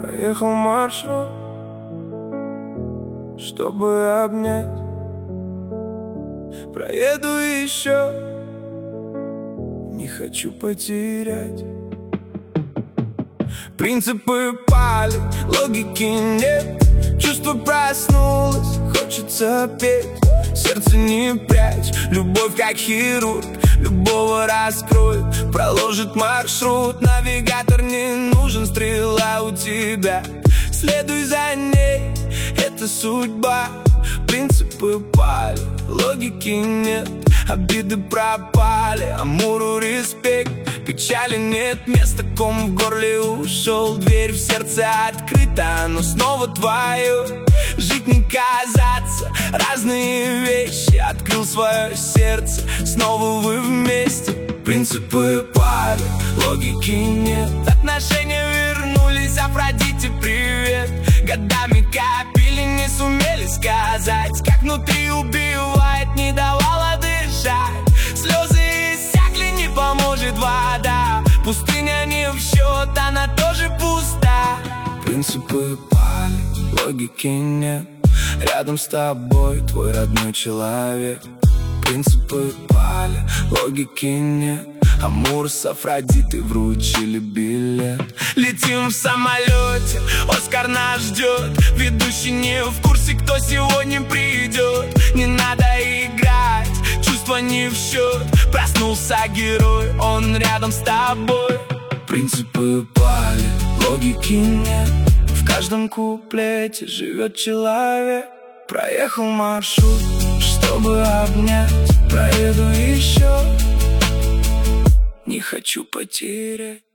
Проехал маршрут, чтобы обнять. Проеду еще, не хочу потерять. Принципы пали, логики нет. Чувство проснулось, хочется петь. Сердце не прячь, любовь как хирург любого раскроет, проложит маршрут. Навигатор не нужен, стрела у тебя. Следуй за ней, это судьба. Принципы пали, логики нет. Обиды пропали, Амуру респект. Печали нет, места ком в горле ушел. Дверь в сердце открыта, но снова твое. Жить не казаться, разные вещи. Открыл свое сердце, снова вы вместе. Принципы пали, логики нет. Отношения вернулись, Афродите привет. Годами копили, не сумели сказать, как внутри убивает, не давала дышать. Слезы иссякли, не поможет вода. Пустыня не в счет, она тоже пуста. Принципы пали, логики нет. Рядом с тобой твой родной человек. Принципы пали, логики нет. Амур с Афродитой вручили билет. Летим в самолете, Оскар нас ждет. Ведущий не в курсе, кто сегодня придет. Не надо играть, чувства не в счет. Проснулся герой, он рядом с тобой. Принципы пали, логики нет. В каждом куплете живет человек. Проехал маршрут, чтобы обнять. Проеду еще, не хочу потерять.